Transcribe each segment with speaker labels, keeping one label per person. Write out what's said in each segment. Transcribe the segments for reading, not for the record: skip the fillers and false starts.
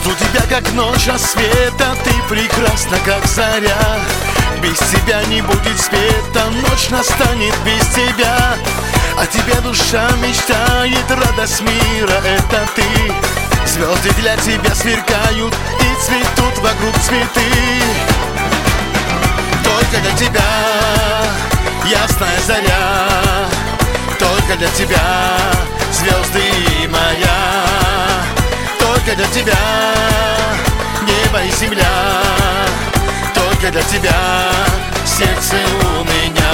Speaker 1: Жду тебя как ночь рассвета, ты прекрасна как заря. Без тебя не будет света, ночь настанет без тебя. О тебе душа мечтает, радость мира — это ты. Звезды для тебя сверкают и цветут вокруг цветы. Только для тебя ясная заря, только для тебя звезды моя. Только для тебя небо и земля, только для тебя сердце у меня.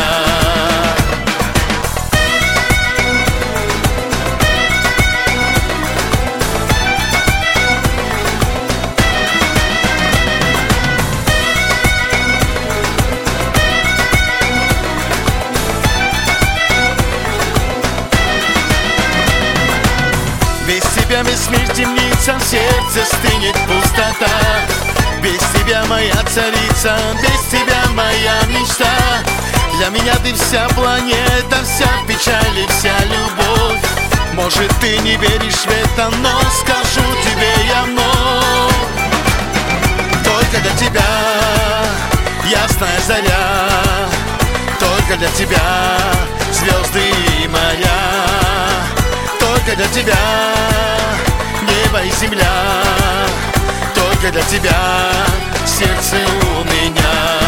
Speaker 1: Без тебя весь мир темнится, в сердце стынет пустота. Без тебя моя царица, без тебя моя мечта. Для меня ты вся планета, вся печаль и вся любовь. Может, ты не веришь в это, но скажу тебе я вновь. Только для тебя ясная заря, только для тебя звезды моя. Только для тебя небо и земля, только для тебя сердце у меня.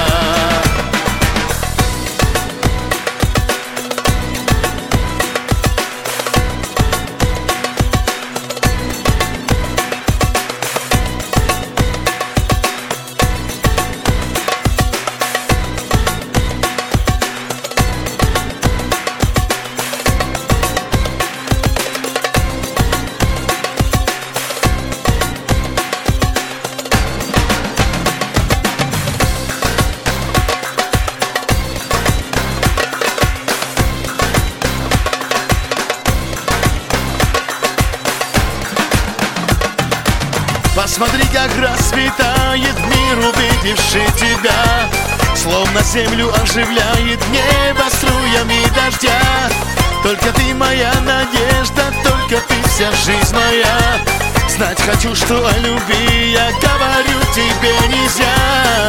Speaker 1: Посмотри, как расцветает мир, увидевший тебя. Словно землю оживляет небо струями дождя. Только ты моя надежда, только ты вся жизнь моя. Знать хочу, что о любви я говорю тебе нельзя.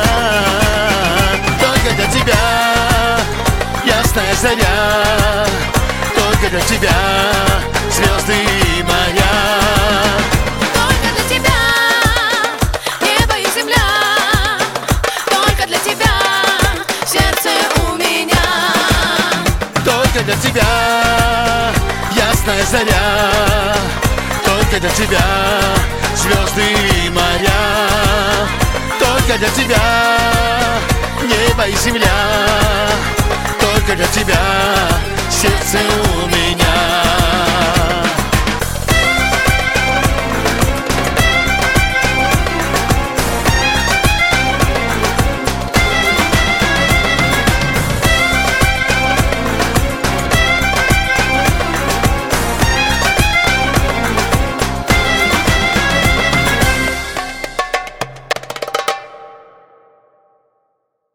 Speaker 1: Только для тебя ясная заря, только для тебя звезды моя. Только для тебя ясная заря, только для тебя звезды моря. Только для тебя небо и земля, только для тебя сердце у меня.